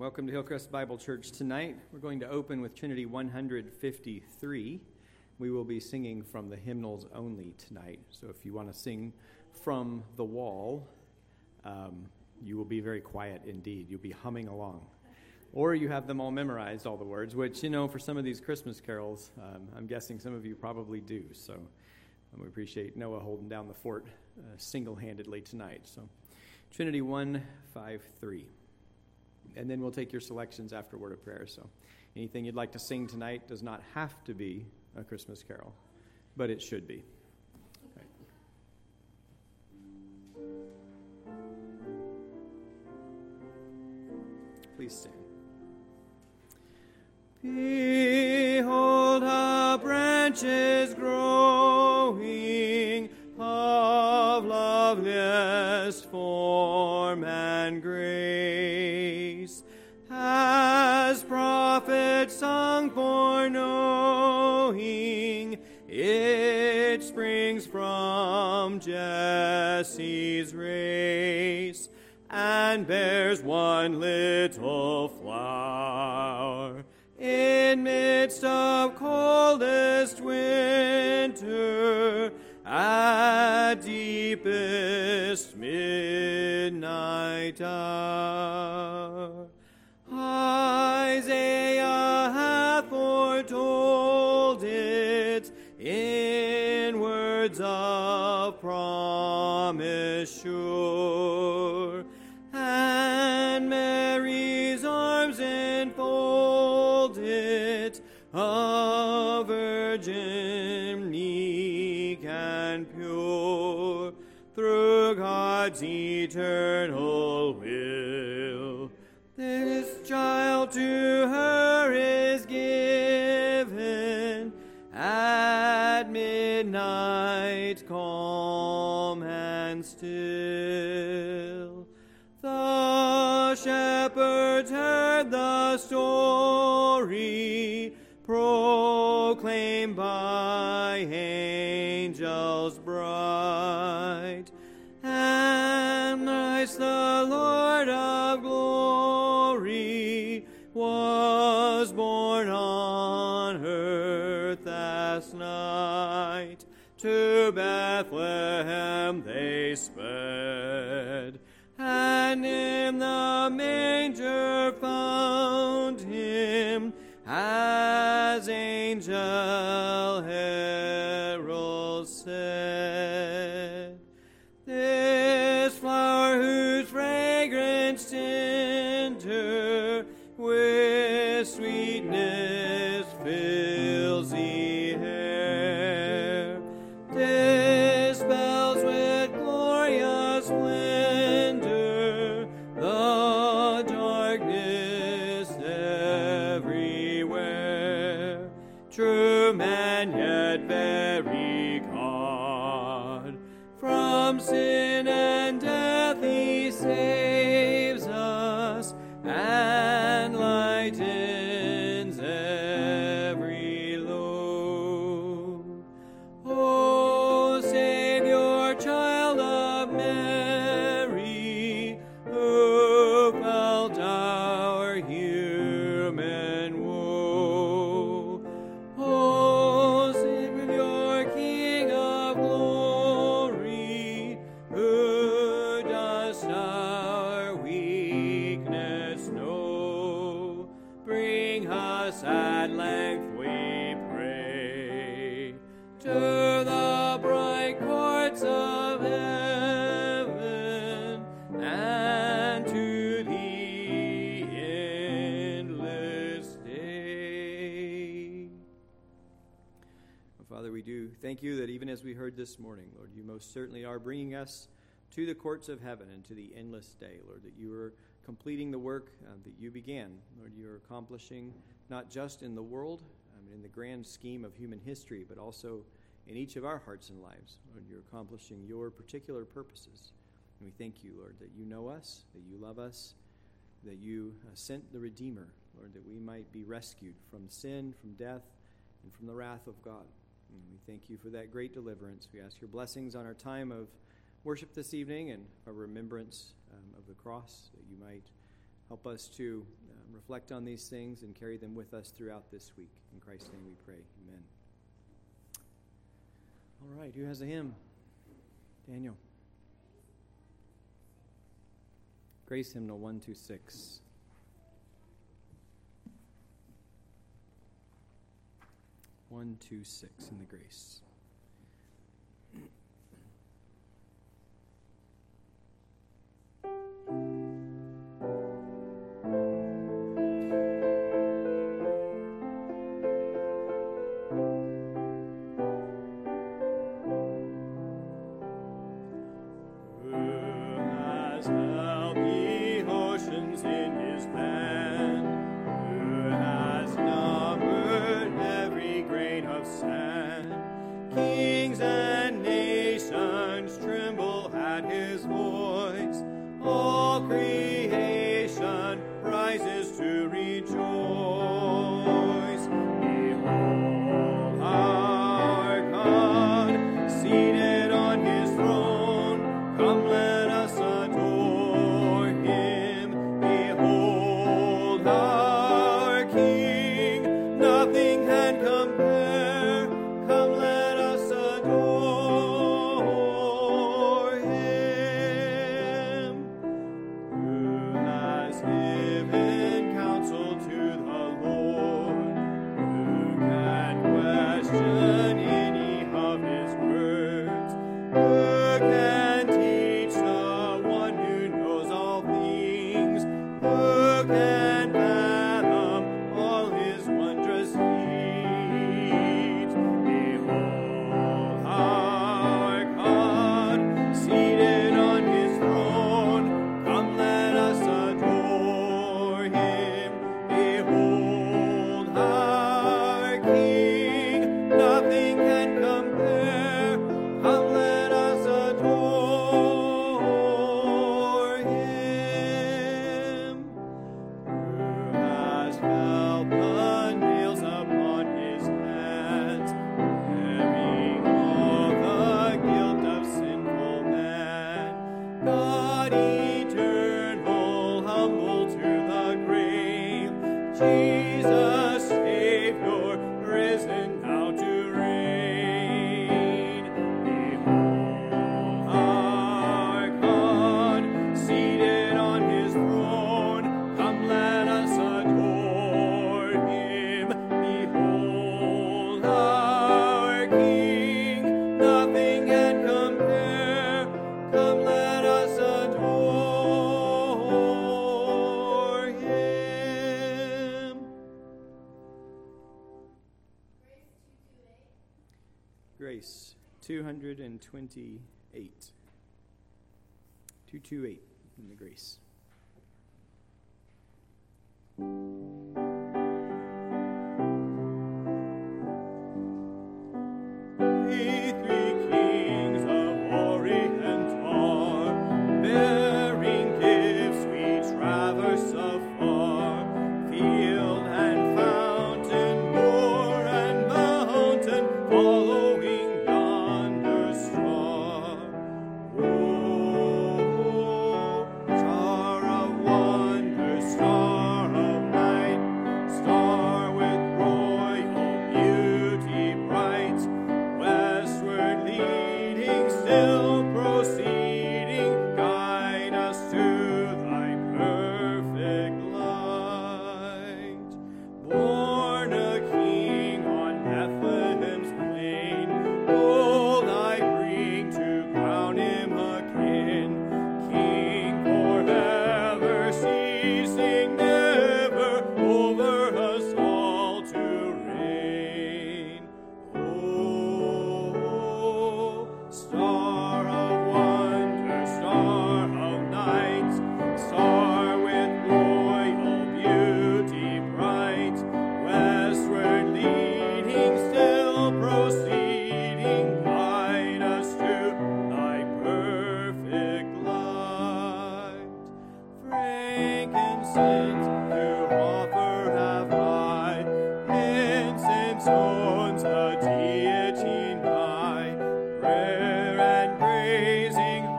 Welcome to Hillcrest Bible Church tonight. We're going to open with Trinity 153. We will be singing from the hymnals only tonight. So if you want to sing from the wall, you will be very quiet indeed. You'll be humming along. Or you have them all memorized, all the words, which, for some of these Christmas carols, I'm guessing some of you probably do. So we appreciate Noah holding down the fort single-handedly tonight. So Trinity 153. And then we'll take your selections after word of prayer. So anything you'd like to sing tonight does not have to be a Christmas carol, but it should be. Right. Please stand. Behold, a branch is growing of loveliest form and grace, as prophets sung foreknowing, it springs from Jesse's race, and bears one little flower in midst of coldest winter, at deepest midnight hour. Isaiah hath foretold it in words of promise sure, and Mary's arms enfold it, a virgin meek and pure, through God's eternal will. This child to her is given at midnight, calm and still. The shepherds heard the story proclaimed by angels bright, and Christ the Lord of glory was born on earth last night. To Bethlehem they sped, and in the manger found him, as angel herald said. This flower whose fragrance tender with sweetness fills the air, dispels with glorious splendor the darkness everywhere. True man, yet very God, from sin and death he saves us, and lightens every load. O Savior, child of Mary, who felt our human woe. O Savior, King of glory, who dost our weakness know, bring us at length, we pray, to the bright courts of heaven, and to the endless day. Father, we do thank you that even as we heard this morning, Lord, you most certainly are bringing us to the courts of heaven and to the endless day, Lord, that you are completing the work that you began. Lord, you are accomplishing not just in the world, in the grand scheme of human history, but also in each of our hearts and lives. Lord, you're accomplishing your particular purposes. And we thank you, Lord, that you know us, that you love us, that you sent the Redeemer, Lord, that we might be rescued from sin, from death, and from the wrath of God. And we thank you for that great deliverance. We ask your blessings on our time of worship this evening and a remembrance of the cross, that you might help us to reflect on these things and carry them with us throughout this week. In Christ's name we pray. Amen. All right, who has a hymn? Daniel. Grace Hymnal 126. One, 2, 6 in the grace. Grace 228. 228 in the grace.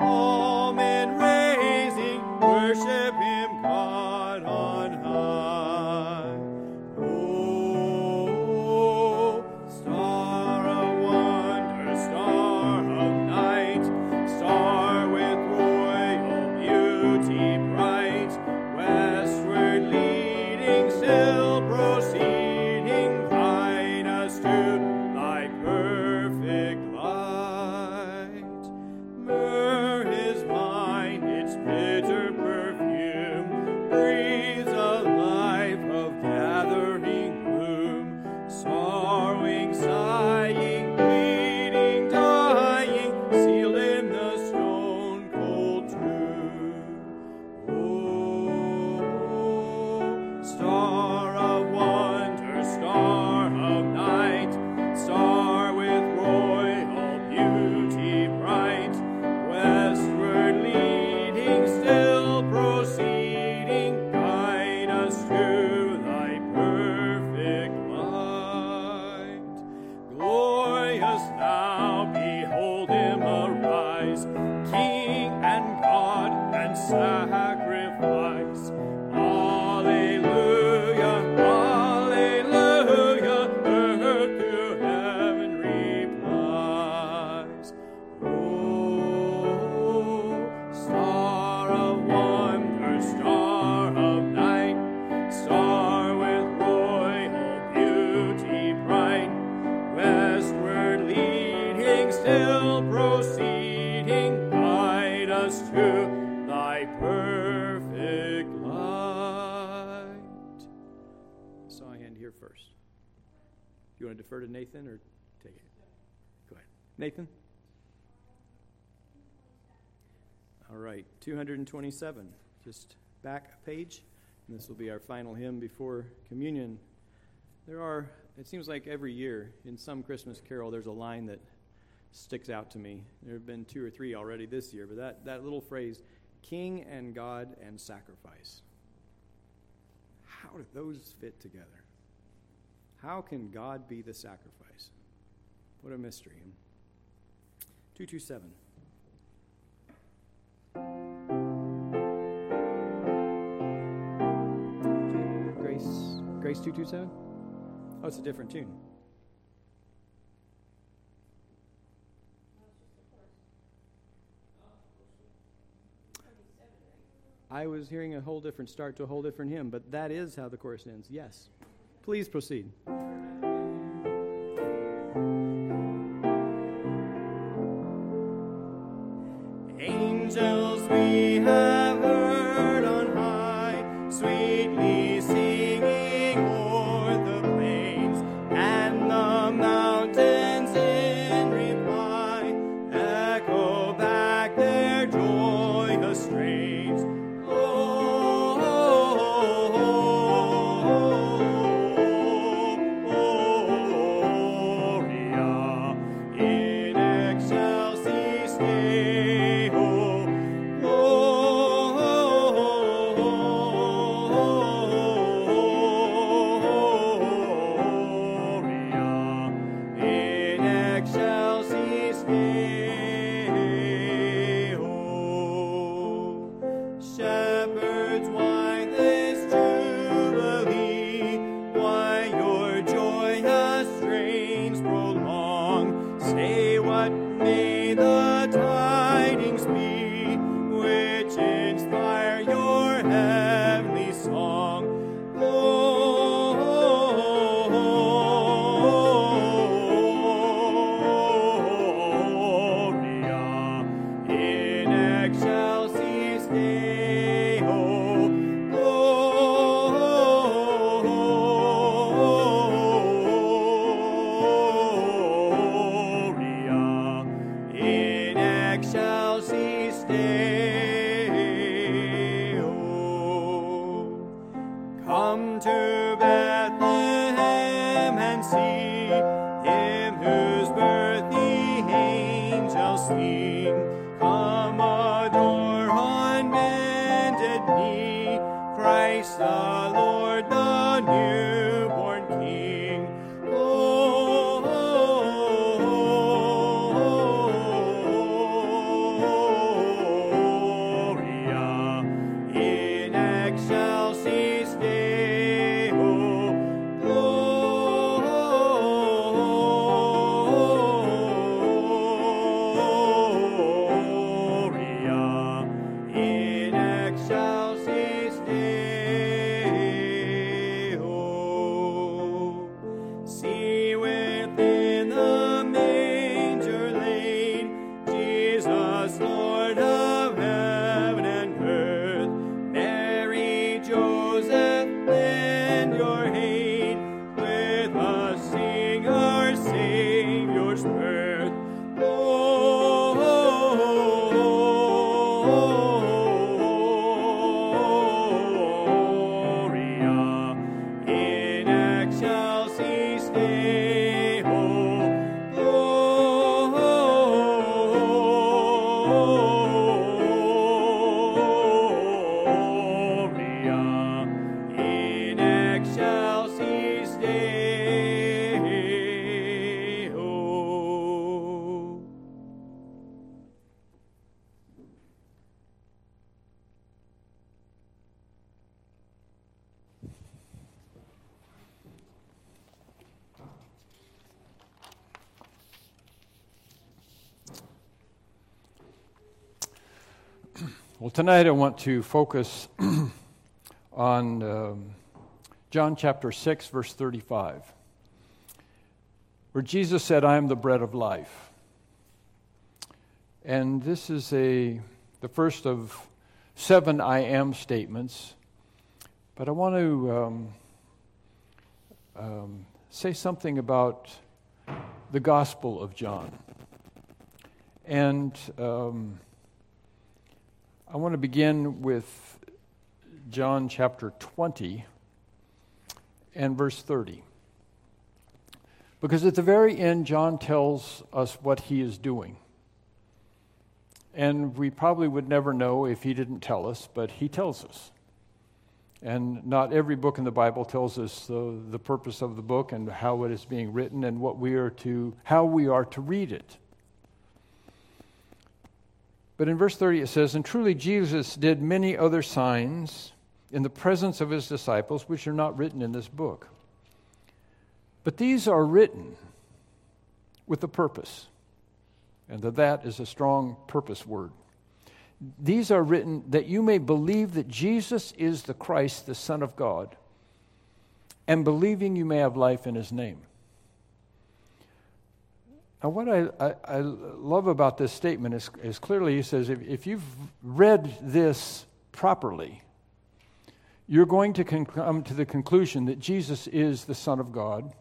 Worship him, God on high. to thy perfect light. Myrrh is mine, its bitter perfume breathes a life of gathering gloom, sorrowing, sighing, bleeding, dying, sealed in the stone cold tomb. Oh, star of wonder, star of night, star with royal beauty bright, westward leading, still proceeding, guide us to thy perfect light. Glorious now, behold him arise, King and God and sacrifice. Alleluia, alleluia, earth to heaven replies. Oh, star of wonder, star of night, star with royal beauty bright, westward leading, still proceeding, guide us to thy perfect light. Saw a hand here first. You want to defer to Nathan or take it? Go ahead. Nathan? All right, 227. Just back a page. And this will be our final hymn before communion. It seems like every year in some Christmas carol there's a line that sticks out to me. There have been 2 or 3 already this year, but that little phrase, King and God and sacrifice. How do those fit together? How can God be the sacrifice? What a mystery. 227. Grace 227? Oh, it's a different tune. I was hearing a whole different start to a whole different hymn, but that is how the chorus ends. Yes. Please proceed. Angels we have heard on high, sweetly singing o'er the plains, and the mountains in reply echo back their joyous strains. Shepherds, why this jubilee? Why your joyous strains prolong? Say what may the tidings be, which inspire your heavenly song. Gloria in excelsis Deo. Gloria in Well, tonight I want to focus on John chapter 6, verse 35, where Jesus said, "I am the bread of life." And this is the first of 7 I am statements, but I want to say something about the Gospel of John. And I want to begin with John chapter 20 and verse 30. Because at the very end, John tells us what he is doing. And we probably would never know if he didn't tell us, but he tells us. And not every book in the Bible tells us the purpose of the book and how it is being written and how we are to read it. But in verse 30 it says, "And truly Jesus did many other signs in the presence of his disciples, which are not written in this book. But these are written with a purpose." And that is a strong purpose word. "These are written that you may believe that Jesus is the Christ, the Son of God, and believing you may have life in his name." Now, what I love about this statement is clearly he says, if you've read this properly, you're going to come to the conclusion that Jesus is the Son of God,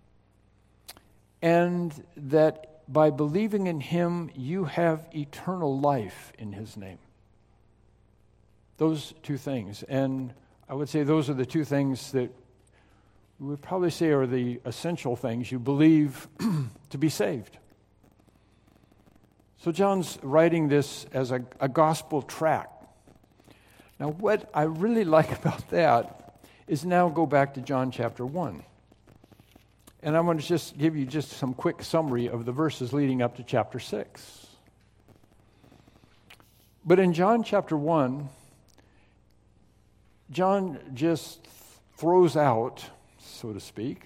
and that by believing in him, you have eternal life in his name. Those two things. And I would say those are the two things that we would probably say are the essential things you believe to be saved. So John's writing this as a gospel tract. Now, what I really like about that is now go back to John chapter 1. And I want to just give you just some quick summary of the verses leading up to chapter 6. But in John chapter 1, John just throws out, so to speak,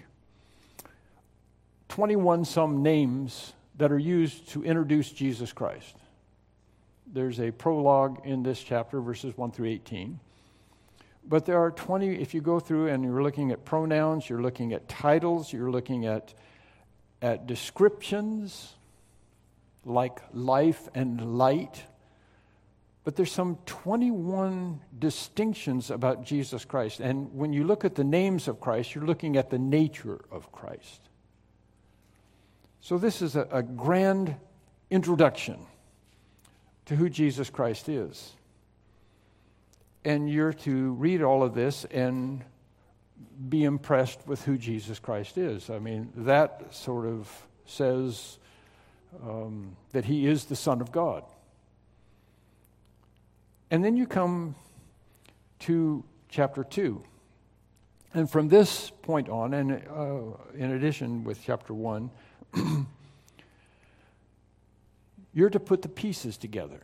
21 some names that are used to introduce Jesus Christ. There's a prologue in this chapter, verses 1 through 18. But there are 20, if you go through and you're looking at pronouns, you're looking at titles, you're looking at descriptions like life and light. But there's some 21 distinctions about Jesus Christ. And when you look at the names of Christ, you're looking at the nature of Christ. So this is a grand introduction to who Jesus Christ is. And you're to read all of this and be impressed with who Jesus Christ is. I mean, that sort of says that he is the Son of God. And then you come to chapter 2. And from this point on, and in addition with chapter 1, you're to put the pieces together.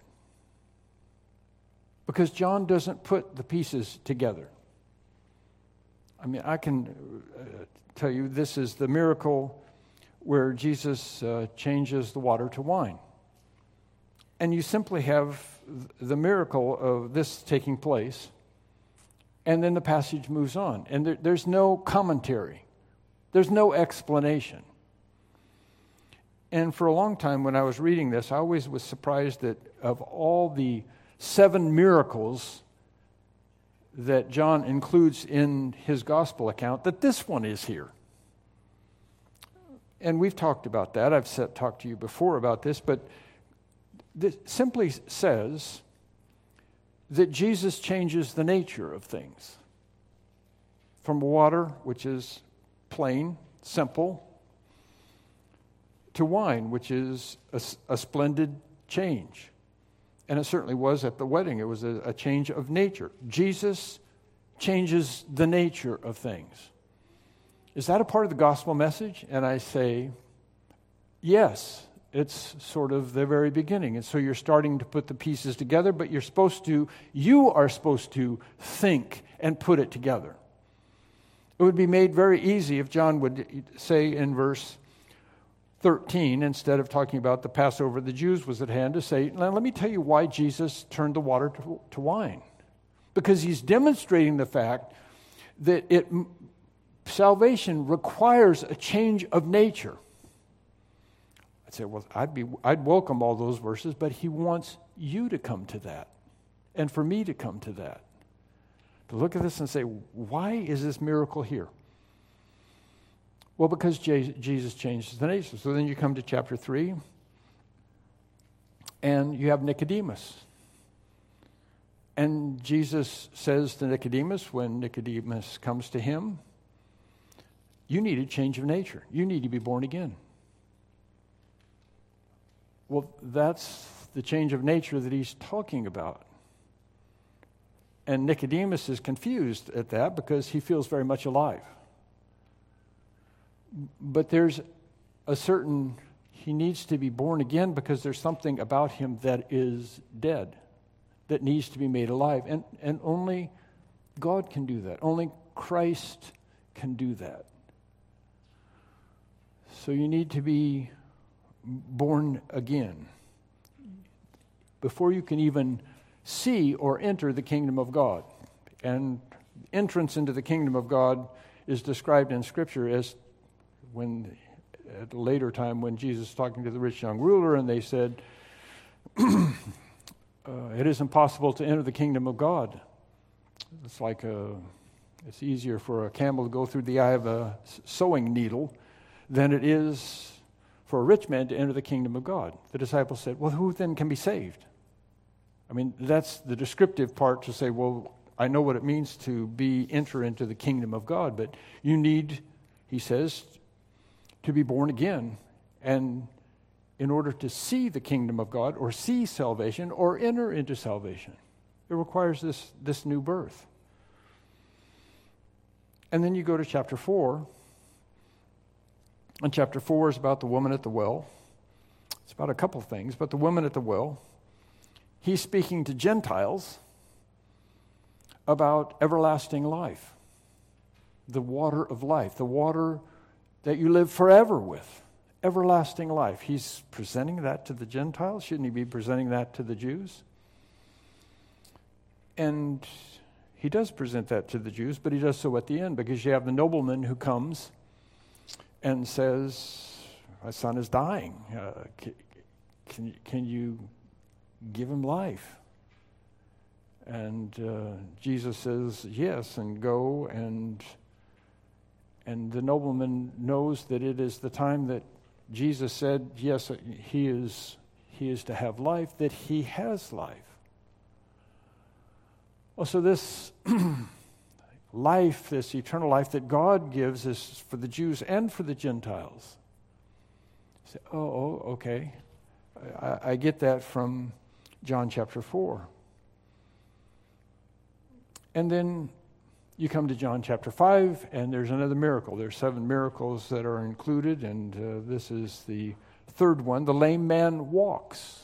Because John doesn't put the pieces together. I mean, I can tell you this is the miracle where Jesus changes the water to wine. And you simply have the miracle of this taking place, and then the passage moves on. And there's no commentary. There's no explanation. And for a long time when I was reading this, I always was surprised that of all the 7 miracles that John includes in his gospel account, that this one is here. And we've talked about that. I've talked to you before about this, but this simply says that Jesus changes the nature of things. From water, which is plain, simple, to wine, which is a splendid change. And it certainly was at the wedding. It was a change of nature. Jesus changes the nature of things. Is that a part of the gospel message? And I say, yes. It's sort of the very beginning. And so you're starting to put the pieces together, but you are supposed to think and put it together. It would be made very easy if John would say in verse 13, instead of talking about the Passover of the Jews was at hand, to say, now let me tell you why Jesus turned the water to wine. Because he's demonstrating the fact that salvation requires a change of nature. I'd say, well, I'd welcome all those verses, but he wants you to come to that, and for me to come to that. To look at this and say, why is this miracle here? Well, because Jesus changes the nature. So then you come to chapter 3, and you have Nicodemus. And Jesus says to Nicodemus, when Nicodemus comes to him, you need a change of nature. You need to be born again. Well, that's the change of nature that he's talking about. And Nicodemus is confused at that because he feels very much alive. But there's he needs to be born again because there's something about him that is dead, that needs to be made alive. And only God can do that. Only Christ can do that. So you need to be born again before you can even see or enter the kingdom of God. And entrance into the kingdom of God is described in Scripture as at a later time when Jesus was talking to the rich young ruler, and they said, it is impossible to enter the kingdom of God. It's like it's easier for a camel to go through the eye of a sewing needle than it is for a rich man to enter the kingdom of God. The disciples said, well, who then can be saved? I mean, that's the descriptive part to say, well, I know what it means to enter into the kingdom of God, but you need, he says, to be born again. And in order to see the kingdom of God or see salvation or enter into salvation, it requires this new birth. And then you go to chapter 4. And chapter 4 is about the woman at the well. It's about a couple things, but the woman at the well, he's speaking to Gentiles about everlasting life, the water of life, the water that you live forever with, everlasting life. He's presenting that to the Gentiles. Shouldn't he be presenting that to the Jews? And he does present that to the Jews, but he does so at the end, because you have the nobleman who comes and says, my son is dying. Can you give him life? And Jesus says, yes, and go. And the nobleman knows that it is the time that Jesus said, yes, he is to have life, that he has life. Well, so this life, this eternal life that God gives, is for the Jews and for the Gentiles. You say, okay. I get that from John chapter 4. And then you come to John chapter 5, and there's another miracle. There's 7 miracles that are included, and this is the third one. The lame man walks.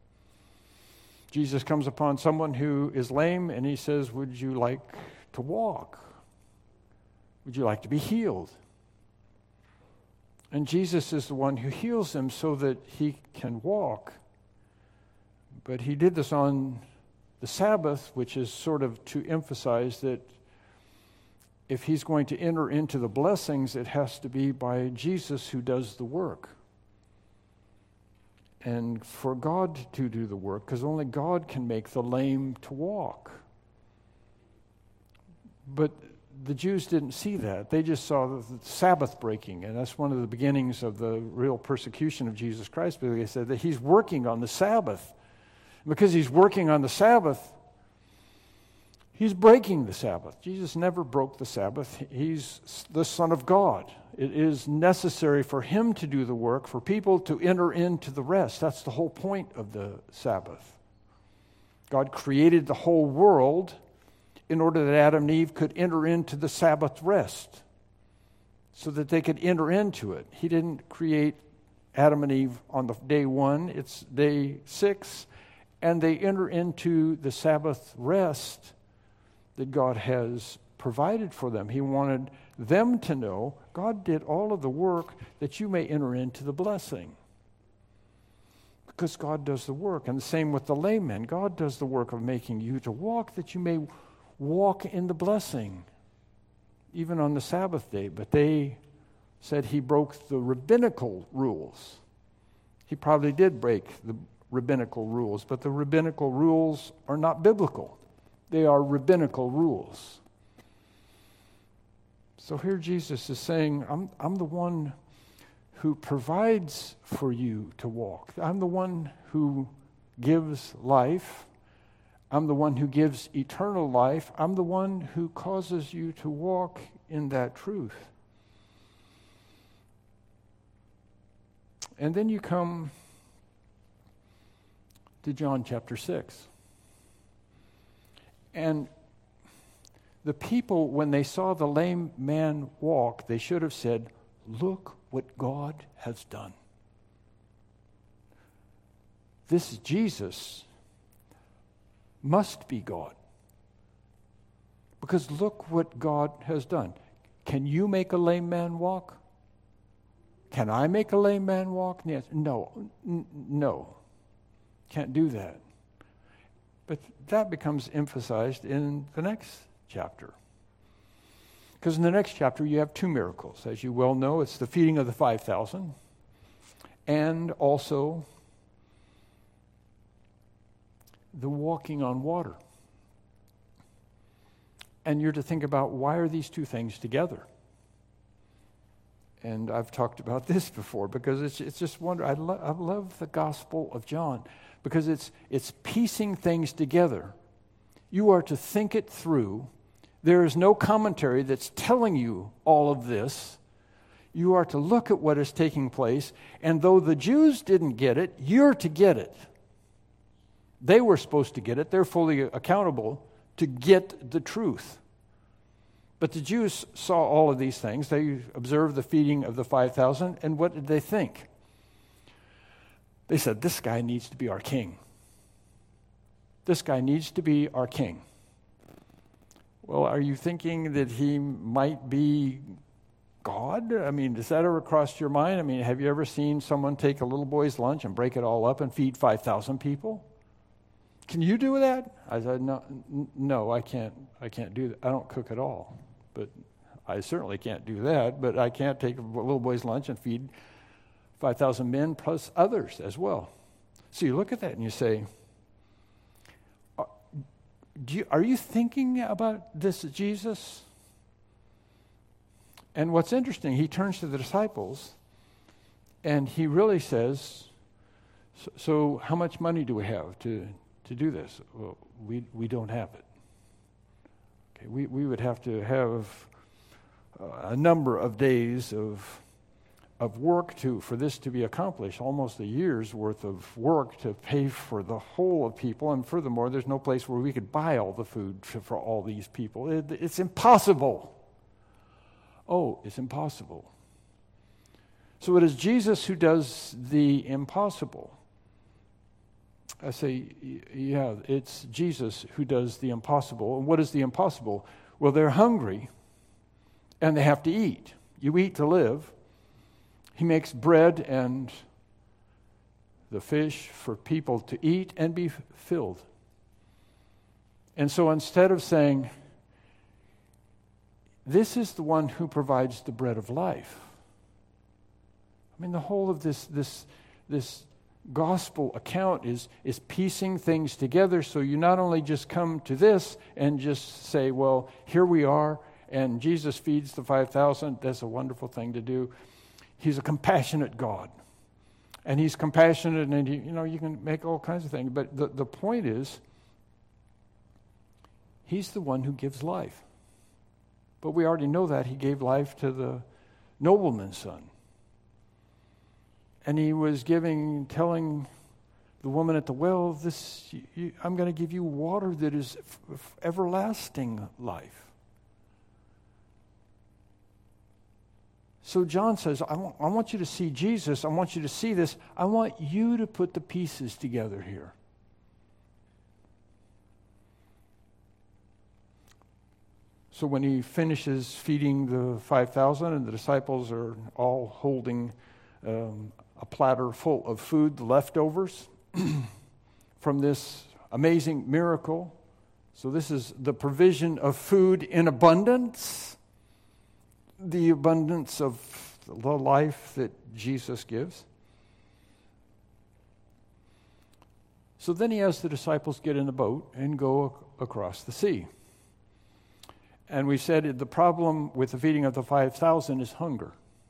Jesus comes upon someone who is lame, and he says, would you like to walk? Would you like to be healed? And Jesus is the one who heals him so that he can walk. But he did this on the Sabbath, which is sort of to emphasize that if he's going to enter into the blessings, it has to be by Jesus who does the work. And for God to do the work, because only God can make the lame to walk. But the Jews didn't see that. They just saw the Sabbath breaking, and that's one of the beginnings of the real persecution of Jesus Christ, because they said that he's working on the Sabbath. Because he's working on the Sabbath, he's breaking the Sabbath. Jesus never broke the Sabbath. He's the Son of God. It is necessary for him to do the work, for people to enter into the rest. That's the whole point of the Sabbath. God created the whole world in order that Adam and Eve could enter into the Sabbath rest, so that they could enter into it. He didn't create Adam and Eve on the day one. It's day 6, and they enter into the Sabbath rest that God has provided for them. He wanted them to know God did all of the work that you may enter into the blessing. Because God does the work. And the same with the layman. God does the work of making you to walk, that you may walk in the blessing, even on the Sabbath day. But they said he broke the rabbinical rules. He probably did break the rabbinical rules, but the rabbinical rules are not biblical. They are rabbinical rules. So here Jesus is saying, I'm the one who provides for you to walk. I'm the one who gives life. I'm the one who gives eternal life. I'm the one who causes you to walk in that truth. And then you come to John chapter 6. And the people, when they saw the lame man walk, they should have said, "Look what God has done." This Jesus must be God. Because look what God has done. Can you make a lame man walk? Can I make a lame man walk? Yes. No. Can't do that. But that becomes emphasized in the next chapter. Because in the next chapter you have 2 miracles. As you well know, it's the feeding of the 5,000 and also the walking on water. And you're to think about, why are these 2 things together? And I've talked about this before, because it's just wonder. I love the Gospel of John, because it's piecing things together. You are to think it through. There is no commentary that's telling you all of this. You are to look at what is taking place, and though the Jews didn't get it, you're to get it. They were supposed to get it. They're fully accountable to get the truth. But the Jews saw all of these things. They observed the feeding of the 5,000, and what did they think? They said, this guy needs to be our king. This guy needs to be our king. Well, are you thinking that he might be God? I mean, does that ever cross your mind? I mean, have you ever seen someone take a little boy's lunch and break it all up and feed 5,000 people? Can you do that? I said, no, I can't do that. I don't cook at all. But I certainly can't do that. But I can't take a little boy's lunch and feed 5,000 men plus others as well. So you look at that and you say, are you thinking about this Jesus? And what's interesting, he turns to the disciples and he really says, so how much money do we have to do this? Well, we don't have it. Okay, we would have to have a number of days of work for this to be accomplished, almost a year's worth of work to pay for the whole of people, and furthermore, there's no place where we could buy all the food for all these people. It's impossible. Oh, it's impossible. So it is Jesus who does the impossible. I say, yeah, it's Jesus who does the impossible. And what is the impossible? Well, they're hungry, and they have to eat. You eat to live. He makes bread and the fish for people to eat and be filled. And so instead of saying, this is the one who provides the bread of life. I mean, the whole of this gospel account is piecing things together, so you not only just come to this and just say, well, here we are, and Jesus feeds the 5,000. That's a wonderful thing to do. He's a compassionate God. And he's compassionate, and you can make all kinds of things. But the point is, he's the one who gives life. But we already know that. He gave life to the nobleman's son. And he was telling the woman at the well, I'm going to give you water that is everlasting life. So John says, I want you to see Jesus. I want you to see this. I want you to put the pieces together here. So when he finishes feeding the 5,000 and the disciples are all holding a platter full of food, the leftovers from this amazing miracle. So this is the provision of food in abundance, the abundance of the life that Jesus gives. So then he has the disciples get in the boat and go across the sea. And we said the problem with the feeding of the 5,000 is hunger.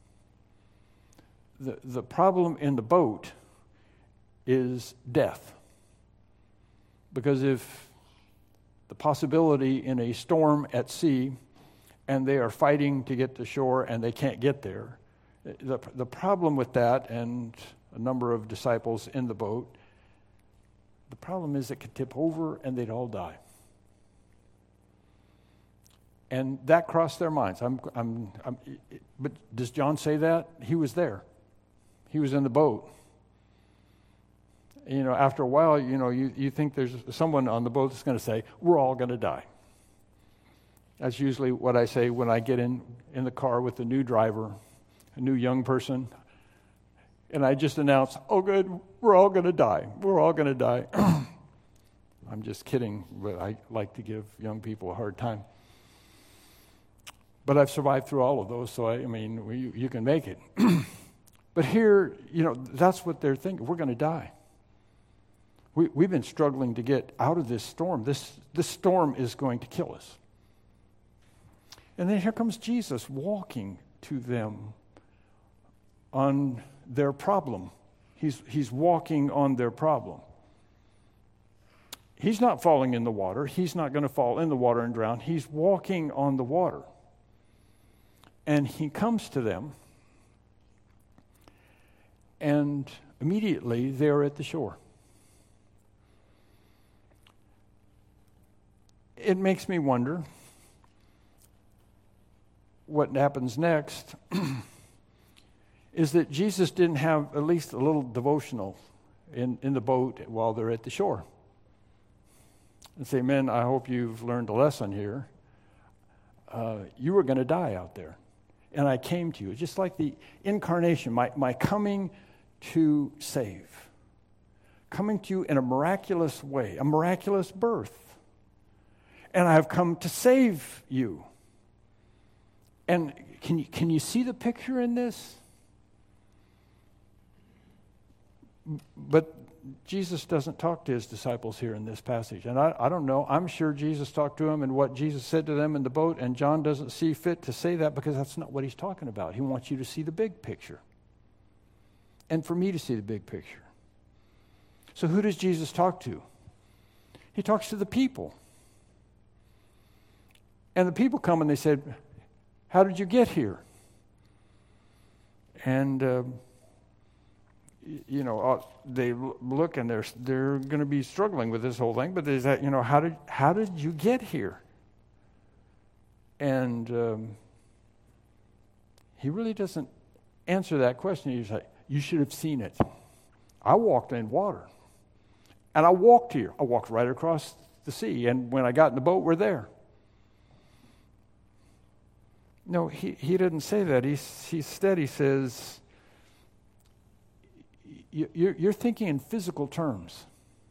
The problem in the boat is death. Because if the possibility in a storm at sea and they are fighting to get to shore and they can't get there, the problem with that, and a number of disciples in the boat, the problem is it could tip over and they'd all die. And that crossed their minds. But does John say that? He was there. He was in the boat. After a while, you think there's someone on the boat that's going to say, we're all going to die. That's usually what I say when I get in the car with a new driver, a new young person, and I just announce, oh good, we're all going to die. We're all going to die. I'm just kidding, but I like to give young people a hard time. But I've survived through all of those, so you can make it. But here, that's what they're thinking. We're going to die. We've been struggling to get out of this storm. This storm is going to kill us. And then here comes Jesus walking to them on their problem. He's walking on their problem. He's not falling in the water. He's not going to fall in the water and drown. He's walking on the water. And he comes to them, and immediately they're at the shore. It makes me wonder what happens next is that Jesus didn't have at least a little devotional in the boat while they're at the shore. And say, men, I hope you've learned a lesson here. You were going to die out there. And I came to you. Just like the incarnation, my coming to save. Coming to you in a miraculous way, a miraculous birth. And I have come to save you. And can you see the picture in this? But Jesus doesn't talk to his disciples here in this passage. And I don't know. I'm sure Jesus talked to them and what Jesus said to them in the boat, and John doesn't see fit to say that because that's not what he's talking about. He wants you to see the big picture. And for me to see the big picture. So who does Jesus talk to? He talks to the people. And the people come and they said, how did you get here? And they look and they're going to be struggling with this whole thing. But there's that, how did you get here? And he really doesn't answer that question. He's like, you should have seen it. I walked in water, and I walked here. I walked right across the sea, and when I got in the boat, we're there. No, he didn't say that. He says, you're thinking in physical terms.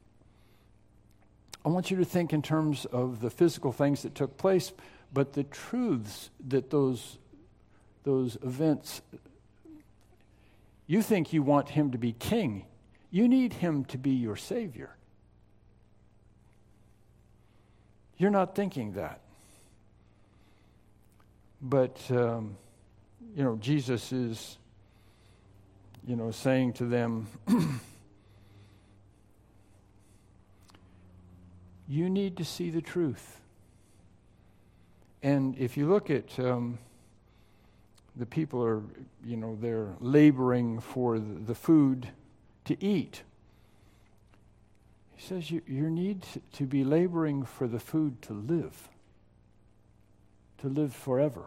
I want you to think in terms of the physical things that took place, but the truths that those events, you think you want him to be king. You need him to be your Savior. You're not thinking that. But, Jesus is, saying to them, you need to see the truth. And if you look at the people are, they're laboring for the food to eat. He says you need to be laboring for the food to live forever.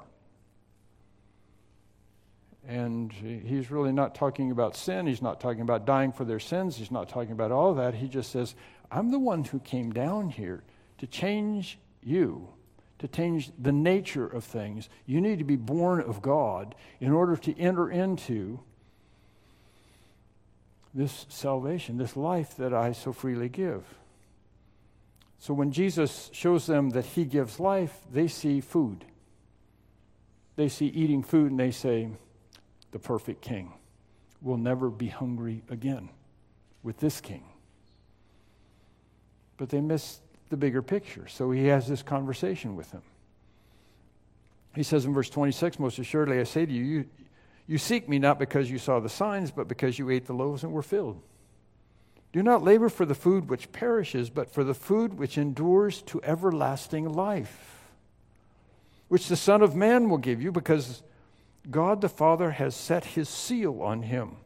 And he's really not talking about sin. He's not talking about dying for their sins. He's not talking about all that. He just says, I'm the one who came down here to change you, to change the nature of things. You need to be born of God in order to enter into this salvation, this life that I so freely give. So when Jesus shows them that he gives life, they see food. They see eating food and they say, the perfect king will never be hungry again with this king. But they miss the bigger picture. So he has this conversation with them. He says in verse 26, most assuredly I say to you, you seek me not because you saw the signs, but because you ate the loaves and were filled. Do not labor for the food which perishes, but for the food which endures to everlasting life, which the Son of Man will give you, because God the Father has set his seal on him.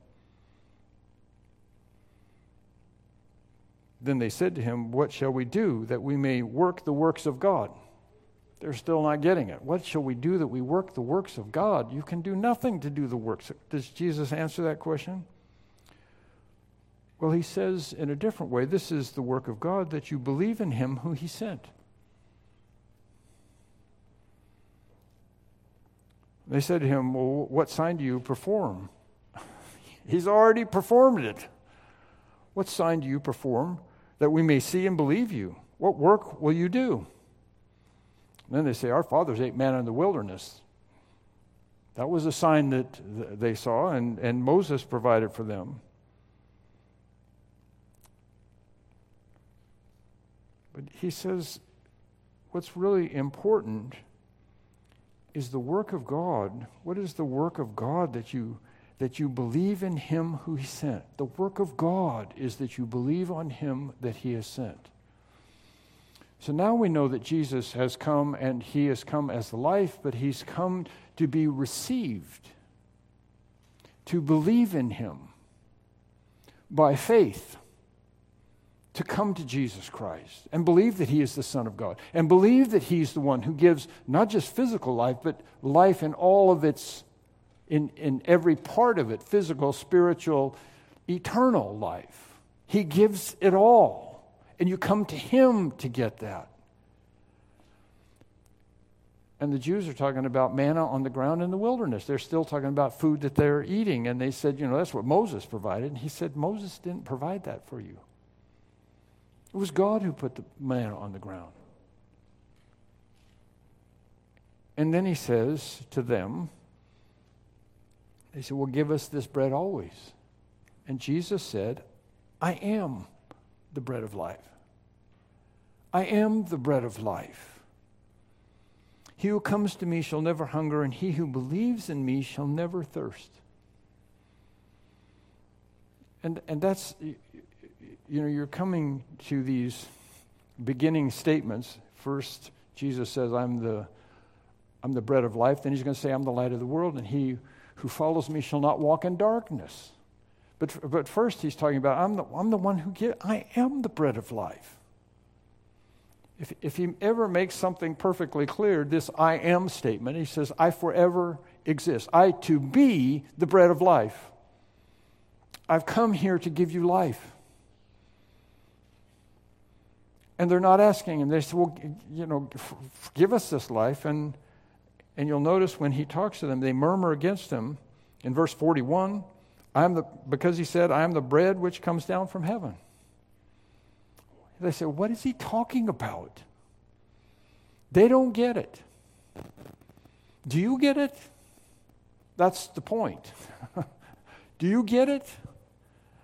Then they said to him, what shall we do that we may work the works of God? They're still not getting it. What shall we do that we work the works of God? You can do nothing to do the works. Does Jesus answer that question? Well, he says in a different way, this is the work of God, that you believe in him who he sent. They said to him, well, what sign do you perform? He's already performed it. What sign do you perform that we may see and believe you? What work will you do? And then they say, our fathers ate manna in the wilderness. That was a sign that they saw, and Moses provided for them. But he says, what's really important is the work of God. What is the work of God that you believe in him who he sent? The work of God is that you believe on him that he has sent. So now we know that Jesus has come, and he has come as the life, but he's come to be received, to believe in him by faith, to come to Jesus Christ and believe that he is the Son of God, and believe that he's the one who gives not just physical life, but life in all of its, in every part of it, physical, spiritual, eternal life. He gives it all. And you come to him to get that. And the Jews are talking about manna on the ground in the wilderness. They're still talking about food that they're eating. And they said, that's what Moses provided. And he said, Moses didn't provide that for you. It was God who put the manna on the ground. And then he says to them, they said, well, give us this bread always. And Jesus said, I am the bread of life. I am the bread of life. He who comes to me shall never hunger, and he who believes in me shall never thirst. And that's, you're coming to these beginning statements. First, Jesus says, I'm the bread of life. Then he's going to say, I'm the light of the world, and he who follows me shall not walk in darkness. But first he's talking about, I'm the one who I am the bread of life. If he ever makes something perfectly clear, this I am statement, he says, I forever exist. I to be the bread of life. I've come here to give you life. And they're not asking him. They say, well, give us this life. And you'll notice when he talks to them, they murmur against him. In verse 41, because he said, I am the bread which comes down from heaven. They say, what is he talking about? They don't get it. Do you get it? That's the point. Do you get it?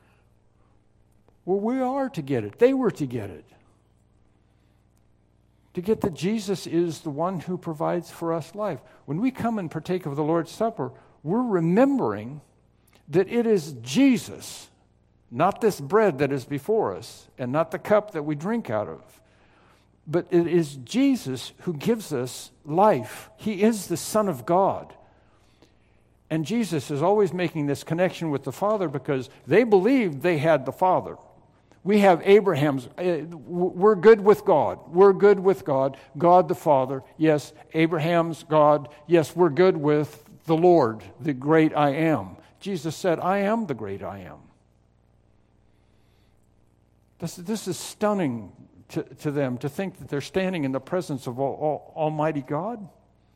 Well, we are to get it. They were to get it. to get that Jesus is the one who provides for us life. When we come and partake of the Lord's Supper, we're remembering that it is Jesus, not this bread that is before us, and not the cup that we drink out of, but it is Jesus who gives us life. He is the Son of God. And Jesus is always making this connection with the Father because they believed they had the Father. We have Abraham's, we're good with God. We're good with God. God the Father. Yes, Abraham's God. Yes, we're good with the Lord, the great I am. Jesus said, I am the great I am. This is stunning to them, to think that they're standing in the presence of Almighty God.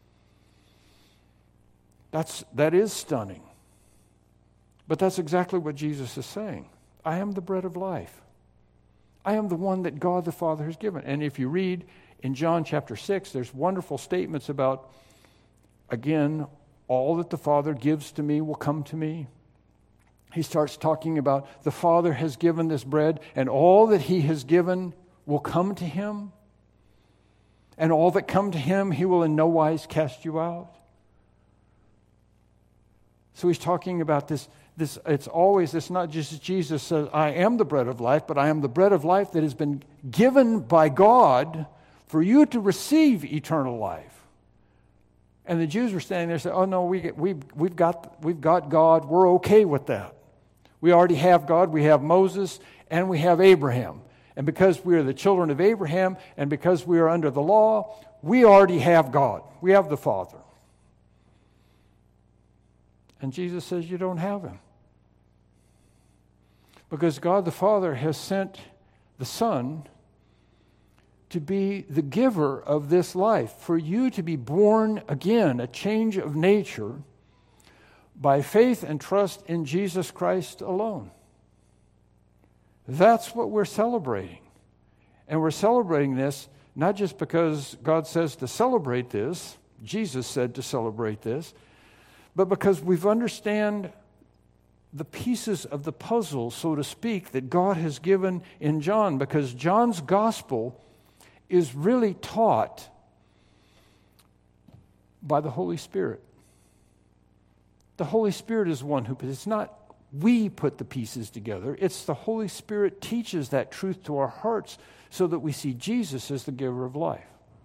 That is stunning. But that's exactly what Jesus is saying. I am the bread of life. I am the one that God the Father has given. And if you read in John chapter 6, there's wonderful statements about, again, all that the Father gives to me will come to me. He starts talking about the Father has given this bread, and all that He has given will come to Him. And all that come to Him, He will in no wise cast you out. So He's talking about this. It's not just Jesus says, I am the bread of life, but I am the bread of life that has been given by God for you to receive eternal life. And the Jews were standing there saying, oh no, we've got God, we're okay with that. We already have God, we have Moses, and we have Abraham. And because we are the children of Abraham, and because we are under the law, we already have God. We have the Father. And Jesus says, you don't have Him. Because God the Father has sent the Son to be the giver of this life, for you to be born again, a change of nature, by faith and trust in Jesus Christ alone. That's what we're celebrating. And we're celebrating this not just because God says to celebrate this, Jesus said to celebrate this, but because we've understand the pieces of the puzzle, so to speak, that God has given in John, because John's gospel is really taught by the Holy Spirit. The Holy Spirit is one who, it's not we put the pieces together, it's the Holy Spirit teaches that truth to our hearts so that we see Jesus as the giver of life.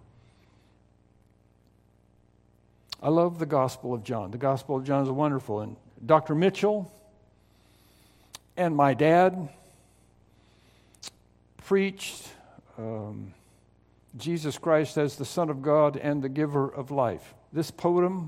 I love the Gospel of John. The Gospel of John is wonderful. And Dr. Mitchell and my dad preached Jesus Christ as the Son of God and the giver of life. This podium,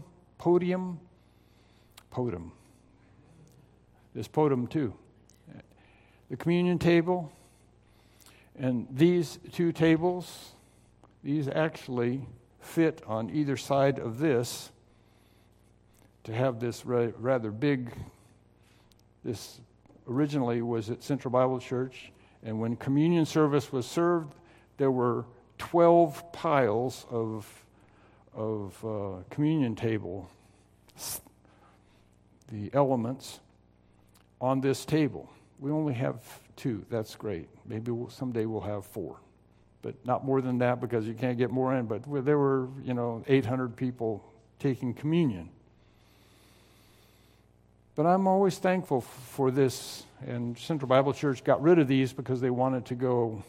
this podium too. The communion table and these two tables, these actually fit on either side of this to have this rather big, this originally was at Central Bible Church, and when communion service was served, there were 12 piles of communion table, the elements on this table. We only have 2. That's great. Maybe someday we'll have 4, but not more than that because you can't get more in. But there were 800 people taking communion. But I'm always thankful for this, and Central Bible Church got rid of these because they wanted to go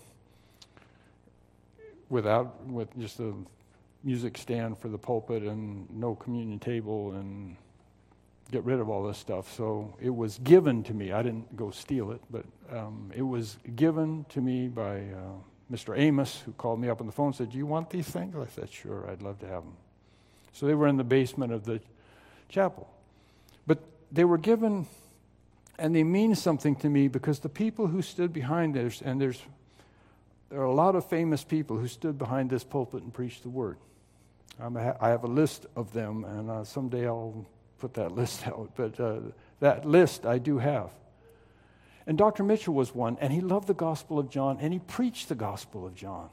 with just a music stand for the pulpit and no communion table and get rid of all this stuff. So it was given to me. I didn't go steal it, but it was given to me by Mr. Amos, who called me up on the phone and said, do you want these things? I said, sure, I'd love to have them. So they were in the basement of the chapel. But they were given, and they mean something to me because the people who stood behind this, and there are a lot of famous people who stood behind this pulpit and preached the word. I have a list of them, and someday I'll put that list out. But that list I do have. And Dr. Mitchell was one, and he loved the Gospel of John, and he preached the Gospel of John.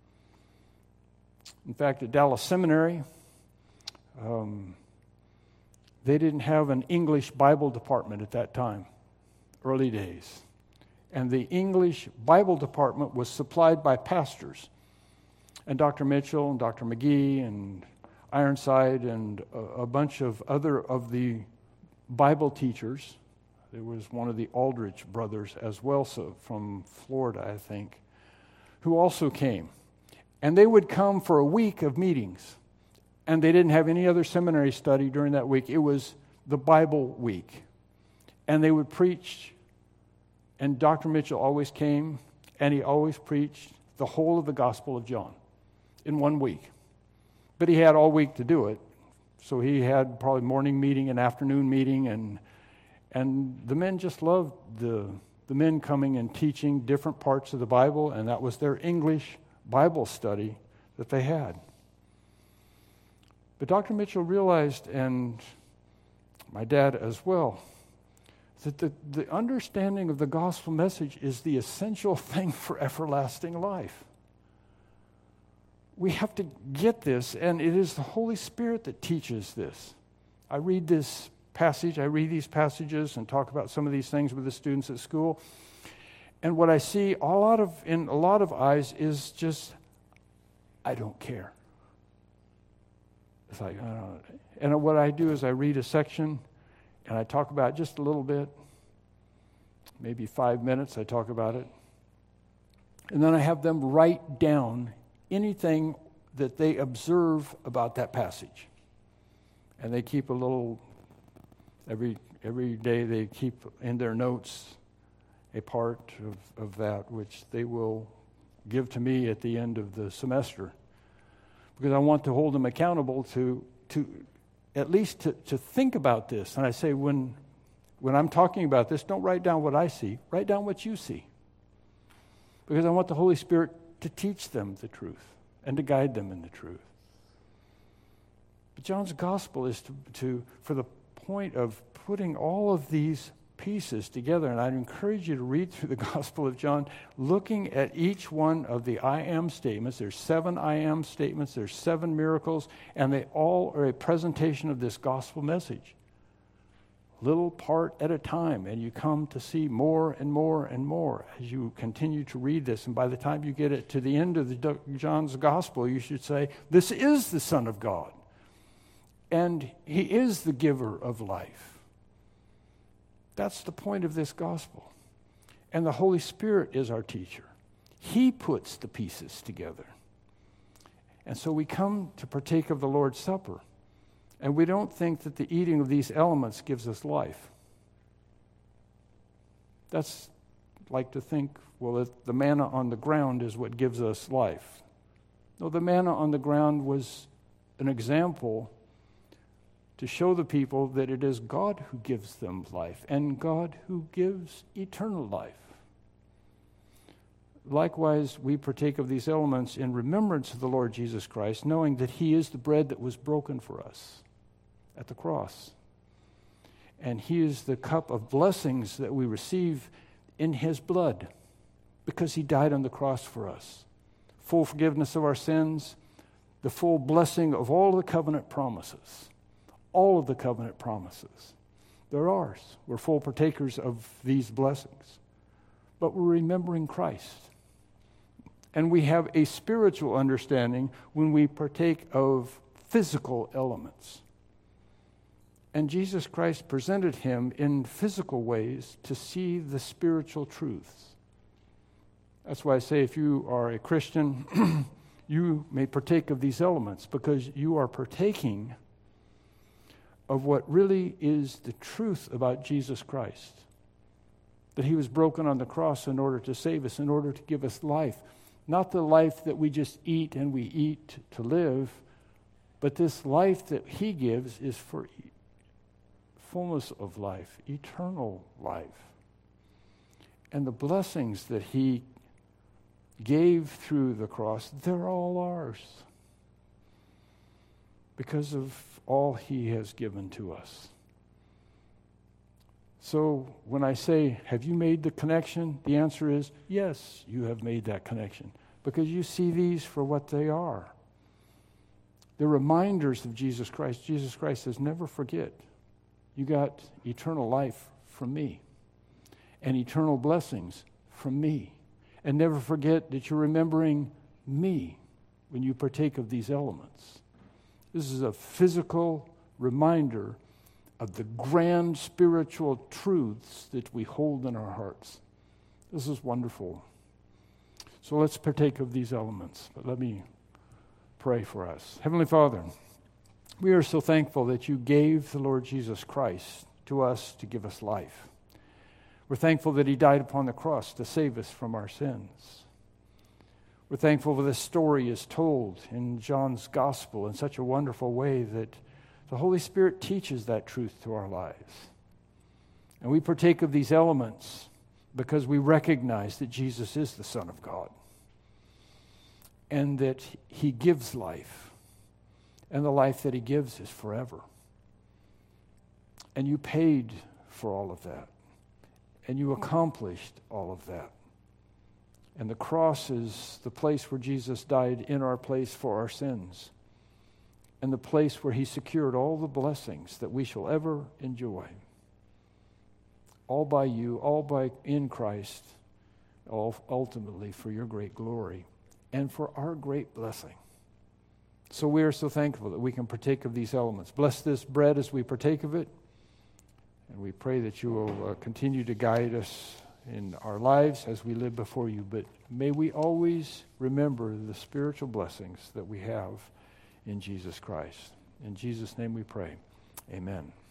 In fact, at Dallas Seminary, they didn't have an English Bible department at that time, early days. And the English Bible department was supplied by pastors. And Dr. Mitchell and Dr. McGee and Ironside and a bunch of other of the Bible teachers. There was one of the Aldrich brothers as well, so from Florida, I think, who also came. And they would come for a week of meetings. And they didn't have any other seminary study during that week. It was the Bible week. And they would preach. And Dr. Mitchell always came, and he always preached the whole of the Gospel of John in 1 week. But he had all week to do it. So he had probably morning meeting and afternoon meeting, and the men just loved the men coming and teaching different parts of the Bible, and that was their English Bible study that they had. But Dr. Mitchell realized, and my dad as well, that the understanding of the gospel message is the essential thing for everlasting life. We have to get this, and it is the Holy Spirit that teaches this. I read these passages and talk about some of these things with the students at school, and what I see in a lot of eyes is just, I don't care. It's like, I don't know. And what I do is I read a section, and I talk about it just a little bit, maybe 5 minutes I talk about it, and then I have them write down anything that they observe about that passage. And they keep a little, every day they keep in their notes a part of that which they will give to me at the end of the semester. Because I want to hold them accountable to at least to think about this. And I say, when I'm talking about this, don't write down what I see. Write down what you see. Because I want the Holy Spirit to teach them the truth and to guide them in the truth. But John's gospel is for the point of putting all of these pieces together. And I'd encourage you to read through the Gospel of John, looking at each one of the I am statements. There's 7 I am statements. There's 7 miracles. And they all are a presentation of this gospel message. Little part at a time. And you come to see more and more and more as you continue to read this. And by the time you get it to the end of John's gospel, you should say, this is the Son of God. And he is the giver of life. That's the point of this gospel. And the Holy Spirit is our teacher. He puts the pieces together. And so we come to partake of the Lord's Supper, and we don't think that the eating of these elements gives us life. That's like to think, well, that the manna on the ground is what gives us life. No, the manna on the ground was an example to show the people that it is God who gives them life and God who gives eternal life. Likewise, we partake of these elements in remembrance of the Lord Jesus Christ, knowing that he is the bread that was broken for us at the cross. And he is the cup of blessings that we receive in his blood because he died on the cross for us. Full forgiveness of our sins, the full blessing of all the covenant promises. All of the covenant promises. They're ours. We're full partakers of these blessings. But we're remembering Christ. And we have a spiritual understanding when we partake of physical elements. And Jesus Christ presented him in physical ways to see the spiritual truths. That's why I say if you are a Christian, you may partake of these elements because you are partaking of what really is the truth about Jesus Christ. That he was broken on the cross in order to save us, in order to give us life. Not the life that we just eat and we eat to live, but this life that he gives is for fullness of life, eternal life. And the blessings that he gave through the cross, they're all ours. Because of all he has given to us. So when I say, have you made the connection? The answer is, yes, you have made that connection. Because you see these for what they are. They're reminders of Jesus Christ. Jesus Christ says, never forget. You got eternal life from me. And eternal blessings from me. And never forget that you're remembering me. when you partake of these elements. This is a physical reminder of the grand spiritual truths that we hold in our hearts. This is wonderful. So let's partake of these elements. But let me pray for us. Heavenly Father, we are so thankful that you gave the Lord Jesus Christ to us to give us life. We're thankful that he died upon the cross to save us from our sins. We're thankful that this story is told in John's gospel in such a wonderful way that the Holy Spirit teaches that truth to our lives. And we partake of these elements because we recognize that Jesus is the Son of God and that he gives life. And the life that he gives is forever. And you paid for all of that. And you accomplished all of that. And the cross is the place where Jesus died in our place for our sins. And the place where he secured all the blessings that we shall ever enjoy. All by you, in Christ, all ultimately for your great glory and for our great blessing. So we are so thankful that we can partake of these elements. Bless this bread as we partake of it. And we pray that you will continue to guide us in our lives as we live before you. But may we always remember the spiritual blessings that we have in Jesus Christ. In Jesus' name we pray. Amen.